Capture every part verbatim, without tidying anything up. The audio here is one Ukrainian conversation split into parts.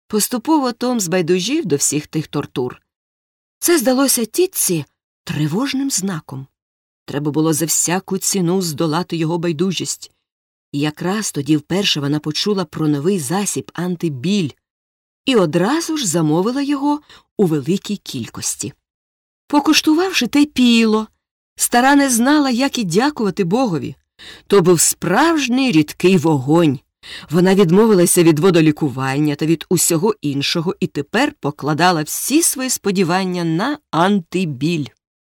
Поступово Том збайдужів до всіх тих тортур. Це здалося тітці тривожним знаком. Треба було за всяку ціну здолати його байдужість. І якраз тоді вперше вона почула про новий засіб антибіль і одразу ж замовила його у великій кількості. Покуштувавши те піло, стара не знала, як і дякувати Богові. То був справжній рідкий вогонь. Вона відмовилася від водолікування та від усього іншого і тепер покладала всі свої сподівання на антибіль.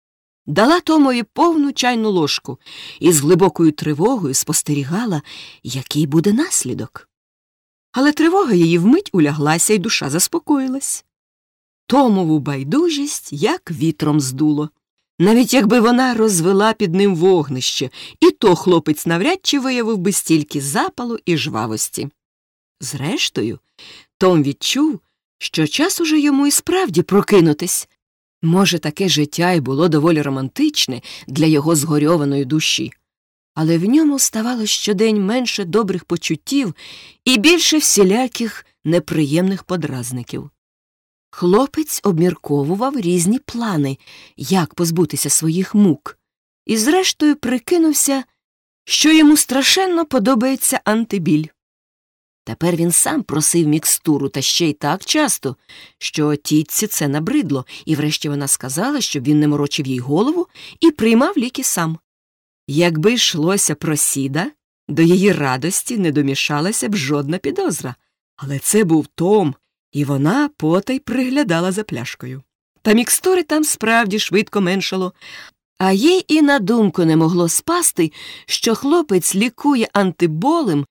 Дала Томові повну чайну ложку і з глибокою тривогою спостерігала, який буде наслідок. Але тривога її вмить уляглася, і душа заспокоїлась. Томову байдужість як вітром здуло. Навіть якби вона розвела під ним вогнище, і то хлопець навряд чи виявив би стільки запалу і жвавості. Зрештою, Том відчув, що час уже йому і справді прокинутись. Може, таке життя й було доволі романтичне для його згорьованої душі, але в ньому ставало щодень менше добрих почуттів і більше всіляких неприємних подразників. Хлопець обмірковував різні плани, як позбутися своїх мук, і зрештою прикинувся, що йому страшенно подобається антибіль. Тепер він сам просив мікстуру, та ще й так часто, що тітці це набридло, і врешті вона сказала, щоб він не морочив їй голову і приймав ліки сам. Якби йшлося про Сіда, до її радості не домішалася б жодна підозра. Але це був Том, і вона потай приглядала за пляшкою. Та мікстури там справді швидко меншало, а їй і на думку не могло спасти, що хлопець лікує антиболем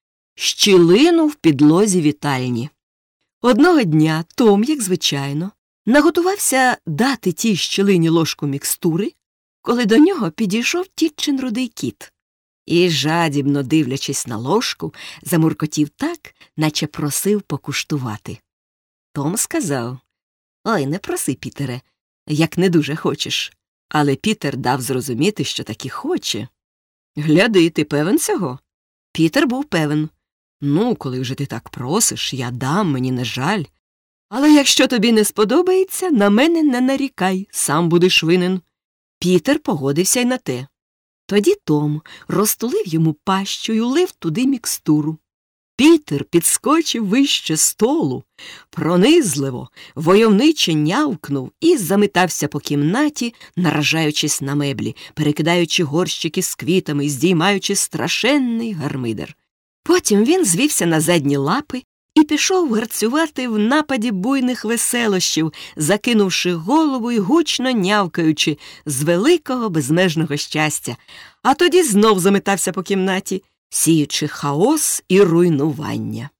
щілину в підлозі вітальні. Одного дня Том, як звичайно, наготувався дати тій щілині ложку мікстури, коли до нього підійшов тітчин рудий кіт. І, жадібно дивлячись на ложку, замуркотів так, наче просив покуштувати. Том сказав: «Ой, не проси, Пітере, як не дуже хочеш». Але Пітер дав зрозуміти, що таки хоче. «Гляди, ти певен цього?» Пітер був певен. «Ну, коли вже ти так просиш, я дам, мені не жаль. Але якщо тобі не сподобається, на мене не нарікай, сам будеш винен». Пітер погодився й на те. Тоді Том розтулив йому пащу й улив туди мікстуру. Пітер підскочив вище столу, пронизливо, войовниче нявкнув і заметався по кімнаті, наражаючись на меблі, перекидаючи горщики з квітами і здіймаючи страшенний гармидер. Потім він звівся на задні лапи і пішов гарцювати в нападі буйних веселощів, закинувши голову й гучно нявкаючи з великого безмежного щастя, а тоді знов заметався по кімнаті, сіючи хаос і руйнування.